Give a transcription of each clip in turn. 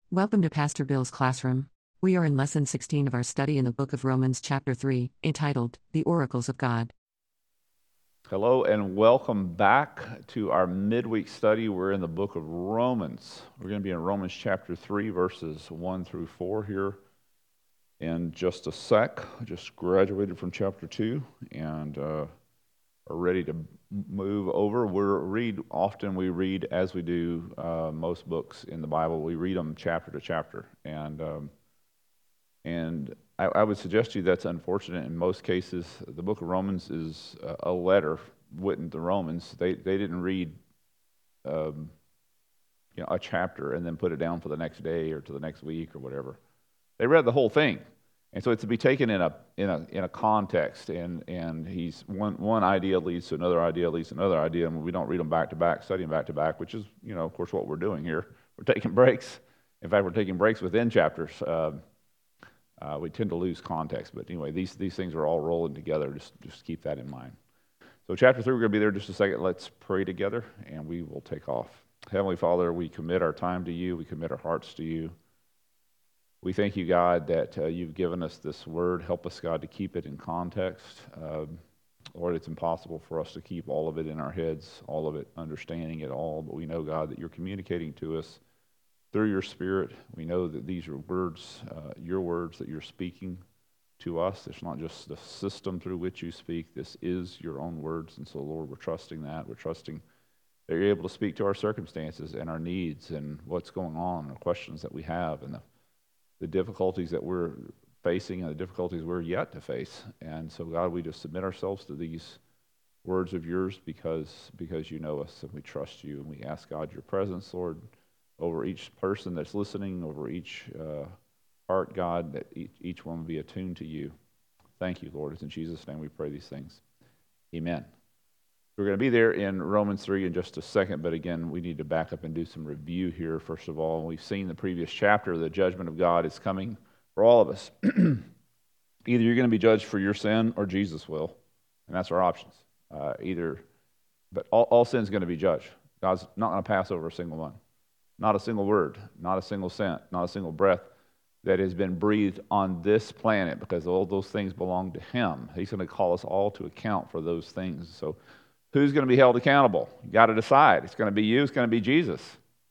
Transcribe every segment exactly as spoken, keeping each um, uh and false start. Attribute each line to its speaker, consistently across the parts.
Speaker 1: Welcome to Pastor Bill's classroom. We are in lesson sixteen of our study in the book of Romans, chapter three, entitled, The Oracles of God.
Speaker 2: Hello and welcome back to our midweek study. We're in the book of Romans. We're going to be in Romans chapter three, verses one through four here in just a sec. I just graduated from chapter two and uh, are ready to move over. We read, often we read, as we do uh, most books in the Bible, we read them chapter to chapter. And um, and I, I would suggest to you that's unfortunate in most cases. The book of Romans is a, a letter written to Romans. They they didn't read um, you know, a chapter and then put it down for the next day or to the next week or whatever. They read the whole thing. And so it's to be taken in a in a in a context, and and he's one one idea leads to another idea leads to another idea, and we don't read them back to back, study them back to back, which is, you know, of course, what we're doing here. We're taking breaks. In fact, we're taking breaks within chapters. Uh, uh, we tend to lose context, but anyway, these these things are all rolling together. Just just keep that in mind. So chapter three, we're going to be there just a second. Let's pray together, and we will take off. Heavenly Father, we commit our time to you. We commit our hearts to you. We thank you, God, that uh, you've given us this word. Help us, God, to keep it in context. Uh, Lord, it's impossible for us to keep all of it in our heads, all of it, understanding it all, but we know, God, that you're communicating to us through your Spirit. We know that these are words, uh, your words that you're speaking to us. It's not just the system through which you speak. This is your own words, and so, Lord, we're trusting that. We're trusting that you're able to speak to our circumstances and our needs and what's going on, and the questions that we have, and the the difficulties that we're facing and the difficulties we're yet to face. And so, God, we just submit ourselves to these words of yours because because you know us and we trust you. And we ask, God, your presence, Lord, over each person that's listening, over each uh, heart, God, that each, each one will be attuned to you. Thank you, Lord. It's in Jesus' name we pray these things. Amen. We're going to be there in Romans three in just a second, but again, we need to back up and do some review here, first of all. We've seen the previous chapter, the judgment of God is coming for all of us. Either you're going to be judged for your sin or Jesus will, and that's our options. Uh, either, but all, all sin is going to be judged. God's not going to pass over a single one. Not a single word, not a single scent, not a single breath that has been breathed on this planet, because all those things belong to him. He's going to call us all to account for those things. So who's going to be held accountable? You got to decide. It's going to be you. It's going to be Jesus.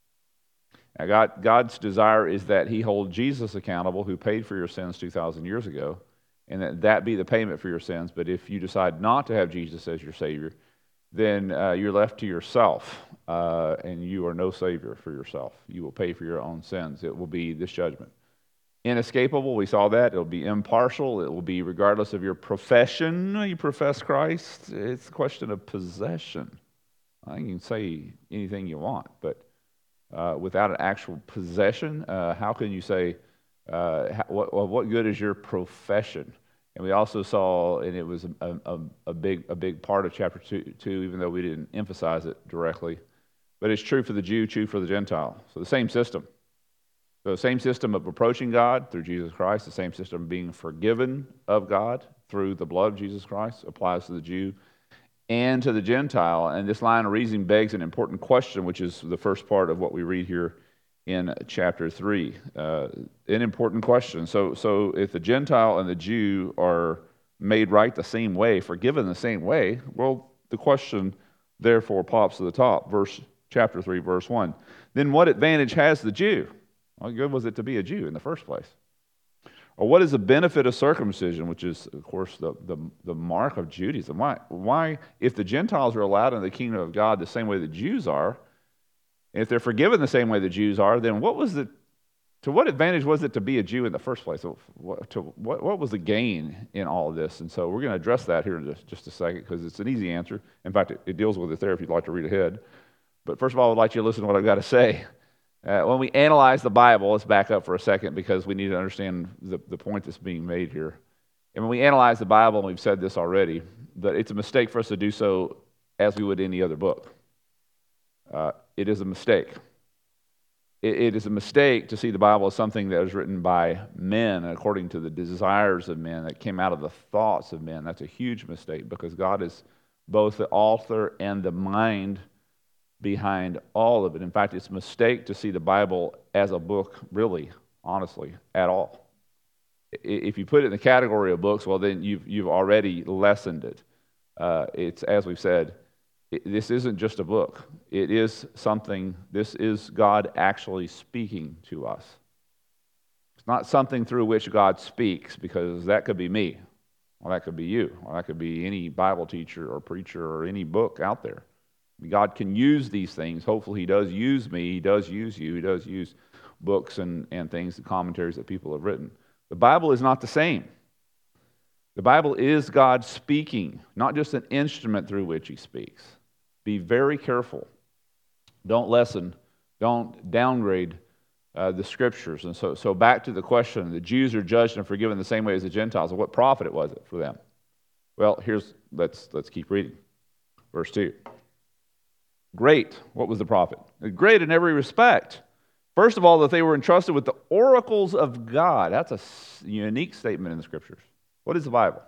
Speaker 2: Now, God, God's desire is that he hold Jesus accountable, who paid for your sins two thousand years ago, and that that be the payment for your sins. But if you decide not to have Jesus as your Savior, then uh, you're left to yourself, uh, and you are no Savior for yourself. You will pay for your own sins. It will be this judgment. Inescapable, we saw that. It'll be impartial. It will be regardless of your profession. You profess Christ. It's a question of possession. I think you can say anything you want, but uh, without an actual possession, uh, how can you say, uh, how, what, what good is your profession? And we also saw, and it was a, a, a big a big part of chapter two, two, even though we didn't emphasize it directly, but it's true for the Jew, true for the Gentile. So the same system. So the same system of approaching God through Jesus Christ, the same system of being forgiven of God through the blood of Jesus Christ applies to the Jew and to the Gentile. And this line of reasoning begs an important question, which is the first part of what we read here in chapter three. Uh, an important question. So, so if the Gentile and the Jew are made right the same way, forgiven the same way, well, the question therefore pops to the top. Verse chapter three, verse one. Then what advantage has the Jew? What good was it to be a Jew in the first place? Or what is the benefit of circumcision, which is, of course, the, the, the mark of Judaism? Why, why, if the Gentiles are allowed in the kingdom of God the same way the Jews are, and if they're forgiven the same way the Jews are, then what was the, to what advantage was it to be a Jew in the first place? So what, to, what, what was the gain in all of this? And so we're going to address that here in just, just a second, because it's an easy answer. In fact, it, it deals with it there if you'd like to read ahead. But first of all, I'd like you to listen to what I've got to say. Uh, when we analyze the Bible, let's back up for a second because we need to understand the, the point that's being made here. And when we analyze the Bible, and we've said this already, that it's a mistake for us to do so as we would any other book. Uh, it is a mistake. It, it is a mistake to see the Bible as something that was written by men and according to the desires of men, that came out of the thoughts of men. That's a huge mistake because God is both the author and the mind behind all of it. In fact, it's a mistake to see the Bible as a book, really, honestly, at all. If you put it in the category of books, well, then you've, you've already lessened it. Uh, it's, as we've said, it, this isn't just a book. It is something, this is God actually speaking to us. It's not something through which God speaks, because that could be me, or that could be you, or that could be any Bible teacher or preacher or any book out there. God can use these things. Hopefully he does use me. He does use you. He does use books and, and things, the commentaries that people have written. The Bible is not the same. The Bible is God speaking, not just an instrument through which he speaks. Be very careful. Don't lessen, don't downgrade uh, the Scriptures. And so, so back to the question, the Jews are judged and forgiven the same way as the Gentiles. What profit was it for them? Well, here's, let's, let's keep reading. Verse two. Great. What was the profit? Great in every respect. First of all, that they were entrusted with the oracles of God. That's a unique statement in the Scriptures. What is the Bible?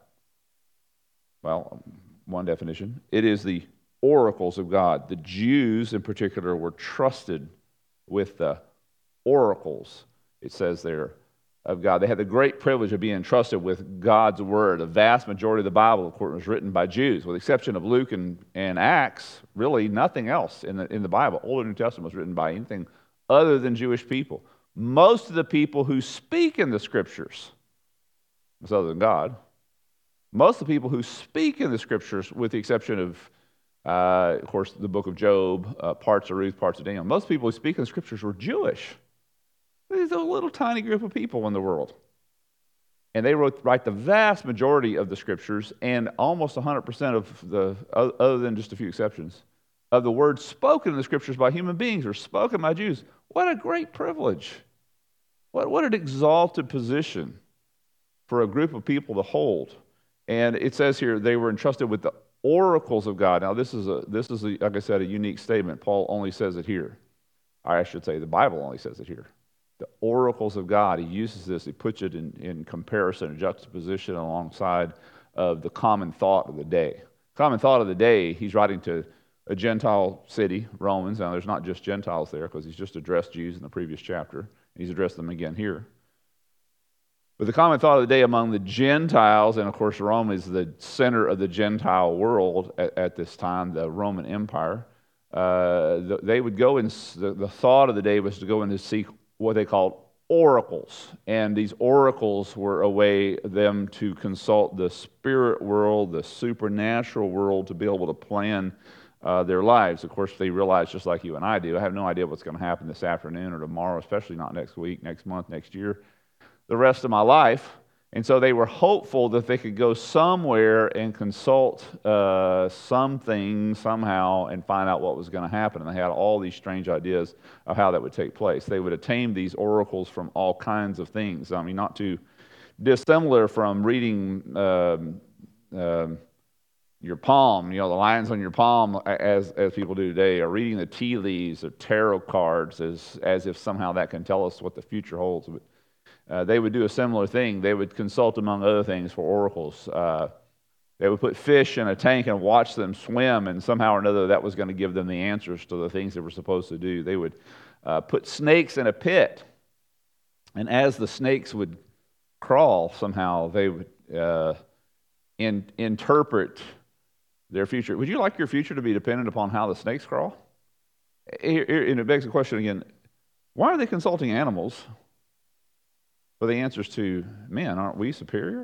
Speaker 2: Well, one definition. It is the oracles of God. The Jews, in particular, were trusted with the oracles, it says there, of God. They had the great privilege of being entrusted with God's Word. The vast majority of the Bible, of course, was written by Jews. With the exception of Luke and, and Acts, really nothing else in the, in the Bible, Old and New Testament, was written by anything other than Jewish people. Most of the people who speak in the Scriptures, that's other than God, most of the people who speak in the Scriptures, with the exception of, uh, of course, the book of Job, uh, parts of Ruth, parts of Daniel, most people who speak in the Scriptures were Jewish. There's a little tiny group of people in the world. And they wrote, write the vast majority of the Scriptures, and almost one hundred percent of the, other than just a few exceptions, of the words spoken in the Scriptures by human beings are spoken by Jews. What a great privilege. What, what an exalted position for a group of people to hold. And it says here, they were entrusted with the oracles of God. Now, this is, a, this is a, like I said, a unique statement. Paul only says it here. Or I should say, the Bible only says it here. The oracles of God, he uses this, he puts it in, in comparison, and juxtaposition alongside of the common thought of the day. Common thought of the day, he's writing to a Gentile city, Romans. Now, there's not just Gentiles there, because he's just addressed Jews in the previous chapter. He's addressed them again here. But the common thought of the day among the Gentiles, and of course Rome is the center of the Gentile world at, at this time, the Roman Empire, uh, they would go in, the, the thought of the day was to go in to seek what they called oracles. And these oracles were a way them to consult the spirit world, the supernatural world, to be able to plan uh, their lives. Of course, they realized, just like you and I do, I have no idea what's going to happen this afternoon or tomorrow, especially not next week, next month, next year, the rest of my life. And so they were hopeful that they could go somewhere and consult uh, something somehow and find out what was going to happen. And they had all these strange ideas of how that would take place. They would attain these oracles from all kinds of things. I mean, not too dissimilar from reading um, um, your palm, you know, the lines on your palm, as as people do today, or reading the tea leaves or tarot cards, as, as if somehow that can tell us what the future holds. But Uh, they would do a similar thing. They would consult, among other things, for oracles. Uh, they would put fish in a tank and watch them swim, and somehow or another that was going to give them the answers to the things they were supposed to do. They would uh, put snakes in a pit, and as the snakes would crawl, somehow they would uh, in, interpret their future. Would you like your future to be dependent upon how the snakes crawl? Here, here, and it begs the question again, why are they consulting animals? Well, the answer is to men. Aren't we superior?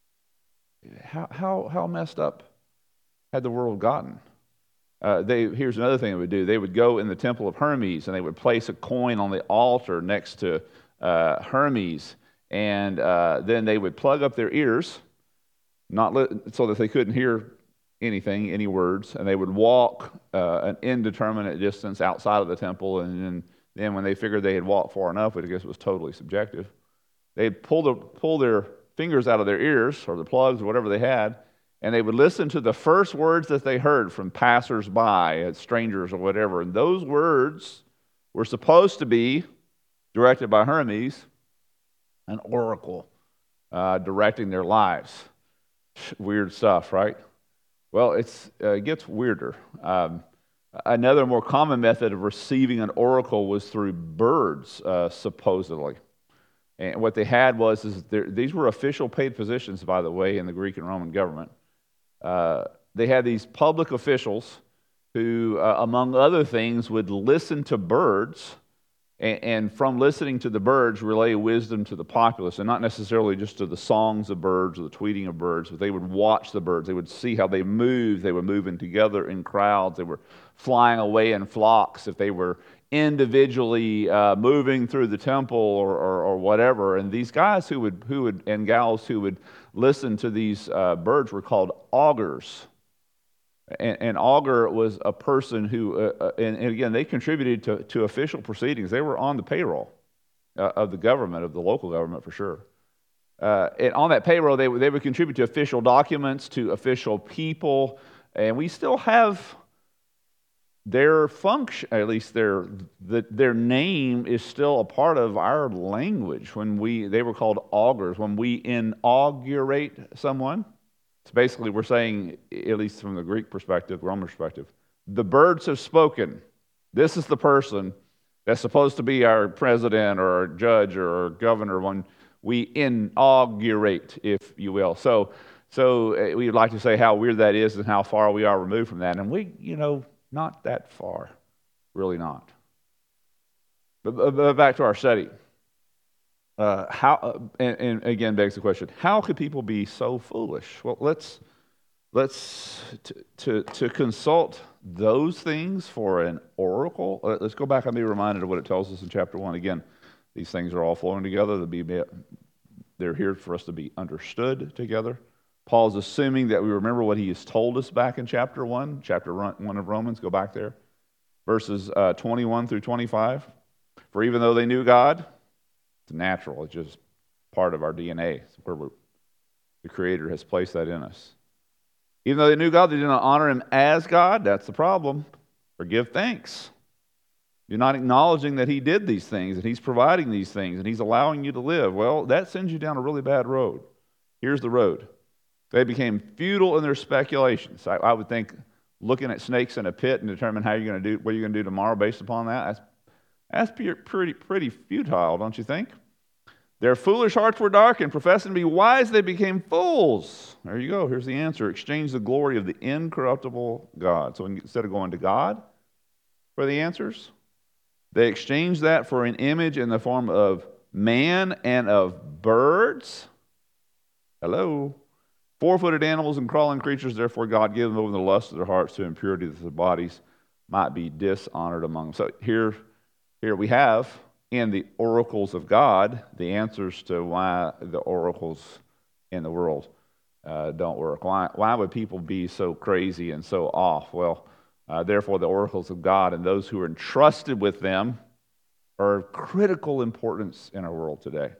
Speaker 2: How how how messed up had the world gotten? Uh, they here's another thing they would do. They would go in the temple of Hermes and they would place a coin on the altar next to uh, Hermes, and uh, then they would plug up their ears, not let, so that they couldn't hear anything, any words, and they would walk uh, an indeterminate distance outside of the temple, and then, then when they figured they had walked far enough, which I guess was totally subjective, they'd pull, the, pull their fingers out of their ears, or the plugs, or whatever they had, and they would listen to the first words that they heard from passers-by, strangers or whatever. And those words were supposed to be, directed by Hermes, an oracle uh, directing their lives. Weird stuff, right? Well, it's, uh, it gets weirder. Um, Another more common method of receiving an oracle was through birds, uh, supposedly. And what they had was, is these were official paid positions, by the way, in the Greek and Roman government. Uh, they had these public officials who, uh, among other things, would listen to birds, and, and from listening to the birds, relay wisdom to the populace, and not necessarily just to the songs of birds or the tweeting of birds, but they would watch the birds. They would see how they moved. They were moving together in crowds. They were flying away in flocks. If they were individually uh, moving through the temple or, or, or whatever. And these guys who would, who would, and gals who would listen to these uh, birds were called augurs. And, and augur was a person who, uh, uh, and, and again, they contributed to, to official proceedings. They were on the payroll uh, of the government, of the local government for sure. Uh, and on that payroll, they, they would contribute to official documents, to official people, and we still have their function, at least their the, their name is still a part of our language. When we, they were called augurs. When we inaugurate someone, it's basically we're saying, at least from the Greek perspective, Roman perspective, the birds have spoken. This is the person that's supposed to be our president or our judge or our governor when we inaugurate, if you will. So, so we'd like to say how weird that is and how far we are removed from that. And we, you know, not that far, really not. But, but back to our study. Uh, how uh, and, and again begs the question: how could people be so foolish? Well, let's let's to to, to consult those things for an oracle. Uh, let's go back and be reminded of what it tells us in chapter one. Again, these things are all flowing together. To be, they're here for us to be understood together. Paul's assuming that we remember what he has told us back in chapter one, chapter one of Romans. Go back there. Verses uh, twenty-one through twenty-five. For even though they knew God, it's natural. It's just part of our D N A. It's where we're, the Creator has placed that in us. Even though they knew God, they did not honor Him as God. That's the problem. Or give thanks. You're not acknowledging that He did these things, and He's providing these things, and He's allowing you to live. Well, that sends you down a really bad road. Here's the road. They became futile in their speculations. I, I would think looking at snakes in a pit and determine how you're going to do what you're going to do tomorrow based upon that, that's, that's pretty, pretty futile, don't you think? Their foolish hearts were darkened. Professing to be wise, they became fools. There you go. Here's the answer. Exchange the glory of the incorruptible God. So instead of going to God for the answers, they exchanged that for an image in the form of man and of birds. Hello. Four-footed animals and crawling creatures, therefore God gave them over the lust of their hearts to impurity, that their bodies might be dishonored among them. So here, here we have in the oracles of God the answers to why the oracles in the world uh, don't work. Why, why would people be so crazy and so off? Well, uh, therefore the oracles of God and those who are entrusted with them are of critical importance in our world today.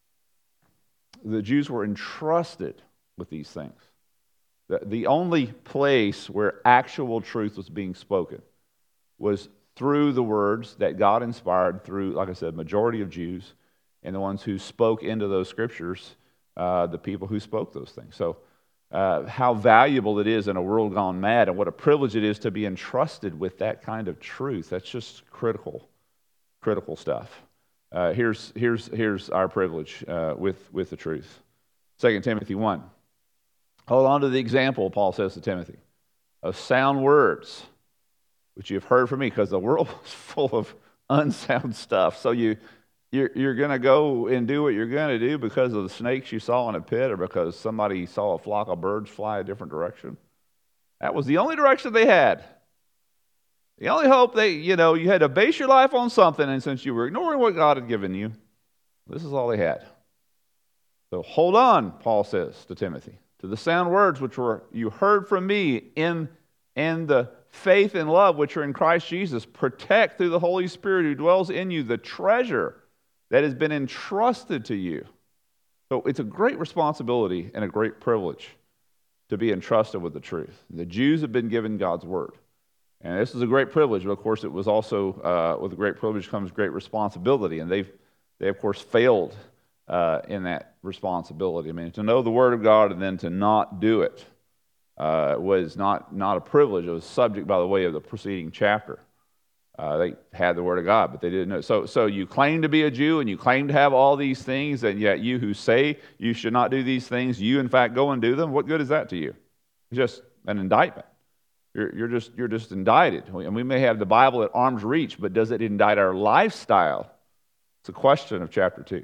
Speaker 2: The Jews were entrusted with these things. The, the only place where actual truth was being spoken was through the words that God inspired through, like I said, majority of Jews and the ones who spoke into those scriptures, uh, the people who spoke those things. So uh, how valuable it is in a world gone mad, and what a privilege it is to be entrusted with that kind of truth. That's just critical, critical stuff. Uh, here's, here's, here's our privilege uh, with, with the truth. Second Timothy one. Hold on to the example, Paul says to Timothy, of sound words, which you've heard from me, because the world is full of unsound stuff. So you, you're, you're going to go and do what you're going to do because of the snakes you saw in a pit, or because somebody saw a flock of birds fly a different direction. That was the only direction they had. The only hope they, you know, you had to base your life on something, and since you were ignoring what God had given you, this is all they had. So hold on, Paul says to Timothy, to the sound words which were you heard from me in, in the faith and love which are in Christ Jesus. Protect through the Holy Spirit who dwells in you the treasure that has been entrusted to you. So it's a great responsibility and a great privilege to be entrusted with the truth. The Jews have been given God's word. And this is a great privilege, but of course it was also, uh, with a great privilege comes great responsibility. And they've, they of course failed uh, in that responsibility. I mean, to know the word of God and then to not do it. uh, was not, not a privilege. It was subject by the way of the preceding chapter. Uh, they had the Word of God, but they didn't know. So, so you claim to be a Jew, and you claim to have all these things, and yet you who say you should not do these things, you in fact go and do them. What good is that to you? It's just an indictment. You're, you're just you're just indicted. And we may have the Bible at arm's reach, but does it indict our lifestyle? It's a question of chapter two.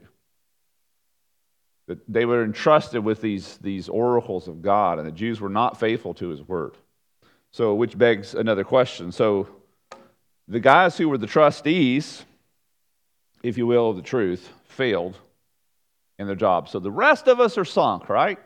Speaker 2: That they were entrusted with these, these oracles of God, and the Jews were not faithful to His Word. So, which begs another question. So, the guys who were the trustees, if you will, of the truth, failed in their job. So the rest of us are sunk, right?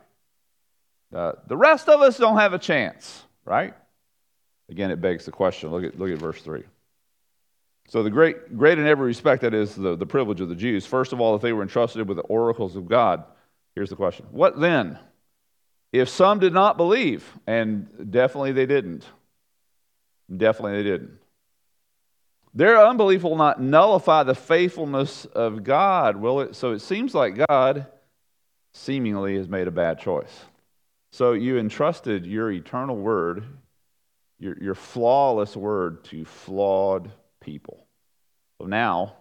Speaker 2: Uh, the rest of us don't have a chance, right? Again, it begs the question. Look at, look at verse three. So the great, great in every respect, that is the, the privilege of the Jews. First of all, if they were entrusted with the oracles of God, here's the question. What then? If some did not believe, and definitely they didn't. Definitely they didn't. Their unbelief will not nullify the faithfulness of God, will it? So it seems like God seemingly has made a bad choice. So you entrusted your eternal word, your, your flawless word, to flawed people. So now,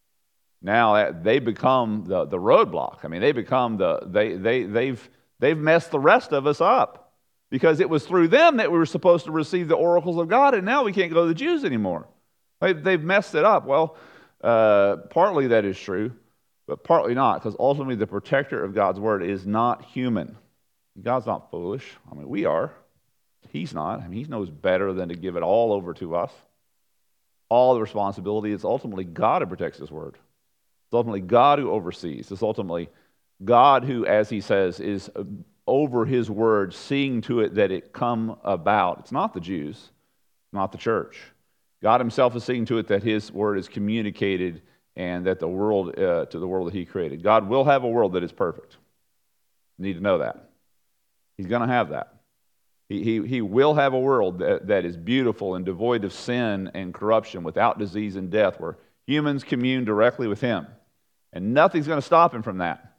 Speaker 2: now they become the, the roadblock. I mean, they become the they they they've they've messed the rest of us up, because it was through them that we were supposed to receive the oracles of God, and now we can't go to the Jews anymore. They've messed it up. Well, uh, partly that is true, but partly not, because ultimately the protector of God's word is not human. God's not foolish. I mean, we are. He's not. I mean, He knows better than to give it all over to us. All the responsibility is ultimately God who protects His word. It's ultimately God who oversees. It's ultimately God who, as He says, is over His word, seeing to it that it come about. It's not the Jews, not the church. God Himself is seeing to it that His word is communicated, and that the world, uh, to the world that He created. God will have a world that is perfect. You need to know that. He's going to have that. He, he, he will have a world that, that is beautiful and devoid of sin and corruption, without disease and death, where humans commune directly with Him. And nothing's going to stop Him from that.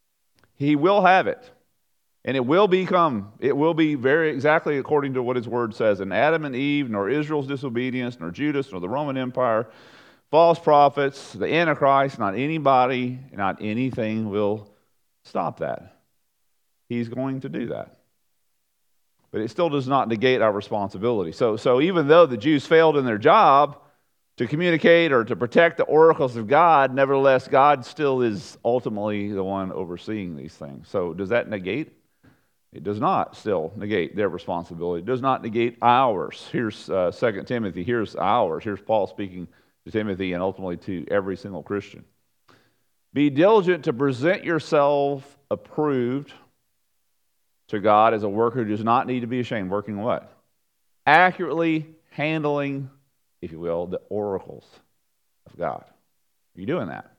Speaker 2: He will have it. And it will become, it will be very exactly according to what His word says. And Adam and Eve, nor Israel's disobedience, nor Judas, nor the Roman Empire, false prophets, the Antichrist, not anybody, not anything will stop that. He's going to do that. But it still does not negate our responsibility. So, so even though the Jews failed in their job to communicate or to protect the oracles of God, nevertheless, God still is ultimately the one overseeing these things. So does that negate? It does not still negate their responsibility. It does not negate ours. Here's uh, Second Timothy. Here's ours. Here's Paul speaking to Timothy and ultimately to every single Christian. Be diligent to present yourself approved to God as a worker who does not need to be ashamed. Working what? Accurately handling, if you will, the oracles of God. Are you doing that?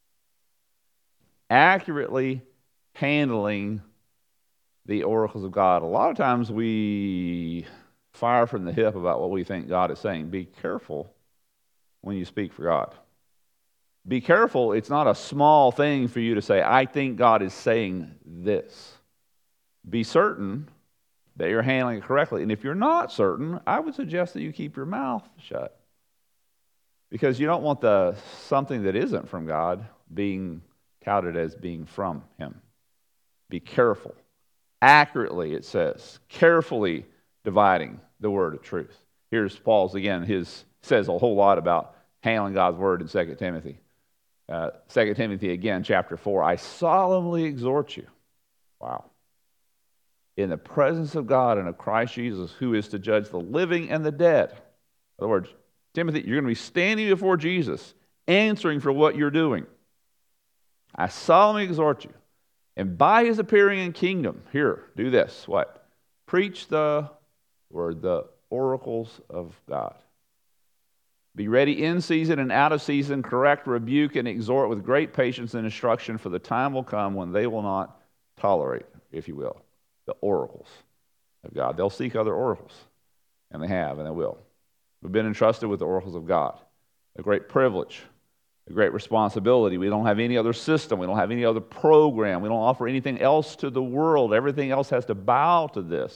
Speaker 2: Accurately handling the oracles of God. A lot of times we fire from the hip about what we think God is saying. Be careful when you speak for God. Be careful. It's not a small thing for you to say, I think God is saying this. Be certain that you're handling it correctly. And if you're not certain, I would suggest that you keep your mouth shut. Because you don't want the something that isn't from God being touted as being from Him. Be careful. Accurately, it says, carefully dividing the word of truth. Here's Paul's, again, his says a whole lot about handling God's word in Second Timothy. Uh, Second Timothy, again, chapter four, I solemnly exhort you. Wow. In the presence of God and of Christ Jesus, who is to judge the living and the dead. In other words, Timothy, you're going to be standing before Jesus, answering for what you're doing. I solemnly exhort you. And by His appearing in kingdom, here, do this, what? Preach the word, the oracles of God. Be ready in season and out of season, correct, rebuke, and exhort with great patience and instruction, for the time will come when they will not tolerate, if you will, the oracles of God. They'll seek other oracles, and they have, and they will. We've been entrusted with the oracles of God, a great privilege, a great responsibility. We don't have any other system. We don't have any other program. We don't offer anything else to the world. Everything else has to bow to this.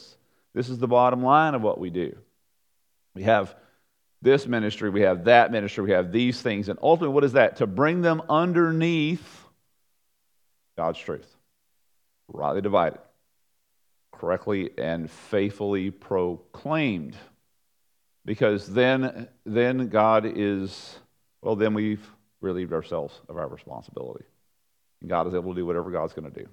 Speaker 2: This is the bottom line of what we do. We have this ministry, we have that ministry, we have these things, and ultimately, what is that? To bring them underneath God's truth, rightly divided, correctly and faithfully proclaimed. Because then, then God is, well, then we've relieved ourselves of our responsibility. And God is able to do whatever God's going to do.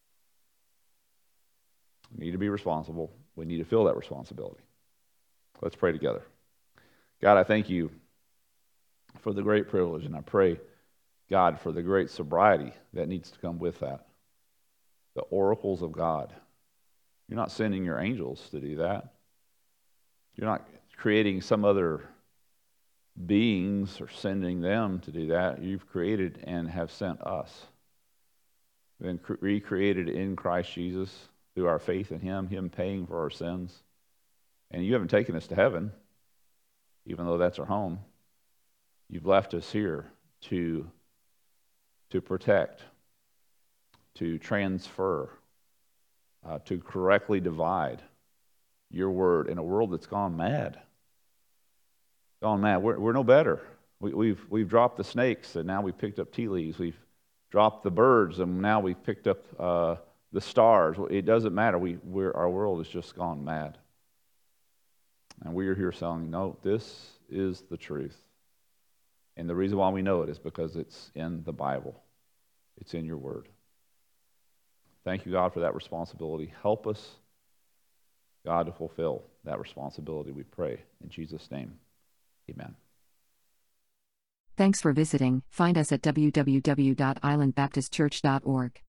Speaker 2: We need to be responsible. We need to feel that responsibility. Let's pray together. God, I thank you for the great privilege, and I pray, God, for the great sobriety that needs to come with that. The oracles of God. You're not sending your angels to do that. You're not creating some other beings or sending them to do that. You've created and have sent us. Been recreated in Christ Jesus through our faith in Him, Him paying for our sins. And you haven't taken us to heaven, even though that's our home. You've left us here to, to protect, to transfer, uh, to correctly divide your word in a world that's gone mad. Gone mad. We're, we're no better. We, we've, we've dropped the snakes, and now we've picked up tea leaves. We've dropped the birds, and now we've picked up uh, the stars. It doesn't matter. We, we're, our world has just gone mad. And we are here saying, no, this is the truth. And the reason why we know it is because it's in the Bible. It's in your word. Thank you, God, for that responsibility. Help us, God, to fulfill that responsibility, we pray. In Jesus' name, amen.
Speaker 1: Thanks for visiting. Find us at w w w dot island baptist church dot org.